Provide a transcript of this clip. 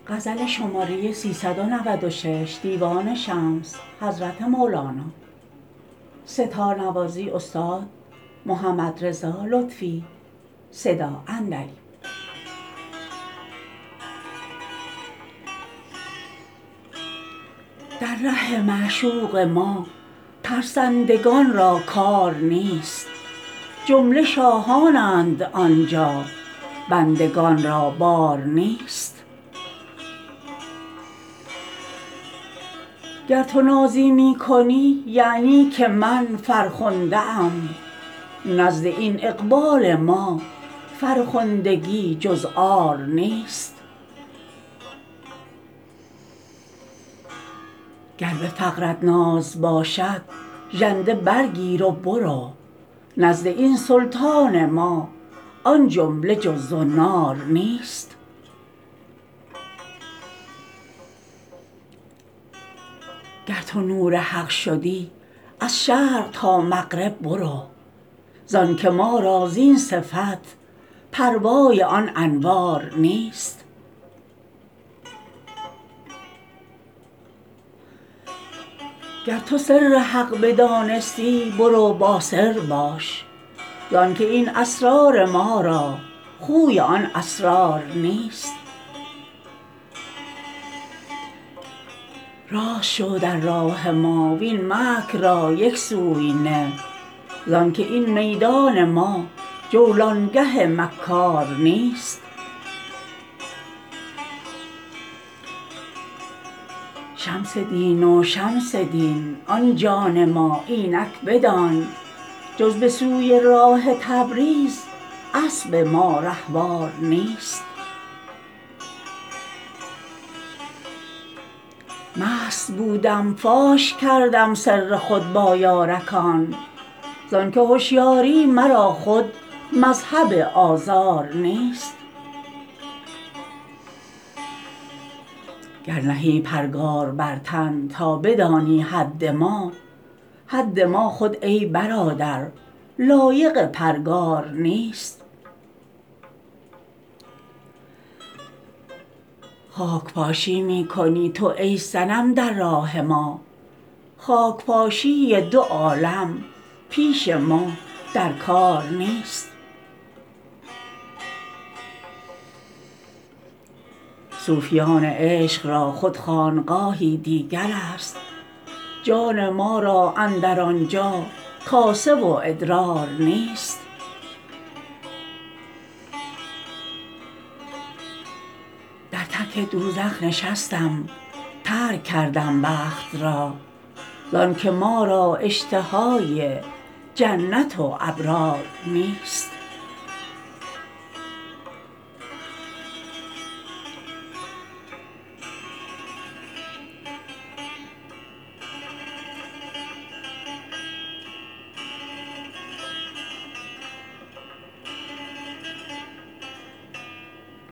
غزل شماره 396 دیوان شمس حضرت مولانا ستار نوازی استاد محمدرضا لطفی صدا اندری. در ره معشوق ما ترسندگان را کار نیست، جمله شاهانند آنجا بندگان را بار نیست. گر تو نازی می کنی یعنی که من فرخنده ام، نزد این اقبال ما فرخندگی جز عار نیست. گر به فقرت ناز باشد ژنده برگیر و برو، نزد این سلطان ما آن جمله جز زنار نیست. گر تو نور حق شدی از شرق تا مغرب برو، زانک ما را زین صفت پروای آن انوار نیست. گر تو سر حق بدانستی برو با سر باش، زانک این اسرار ما را خوی آن اسرار نیست. راست شو در راه ما وین مکر را یک سوی نه، زانک این میدان ما جولانگه مکار نیست. شمس دین و شمس دین آن جان ما اینک بدان، جز به سوی راه تبریز اسب ما رهوار نیست. مست بودم فاش کردم سر خود با یارکان، زانک هشیاری مرا خود مذهب آزار نیست. گر نهی پرگار بر تن تا بدانی حد ما خود ای برادر لایق پرگار نیست. خاک پاشی می کنی تو ای صنم در راه ما، خاک پاشی دو عالم پیش ما در کار نیست. صوفیان عشق را خود خانقاهی دیگرست، جان ما را اندر آنجا کاسه و ادرار نیست. در تک دوزخ نشستم ترک کردم بخت را، زانک ما را اشتهای جنت و ابرار نیست.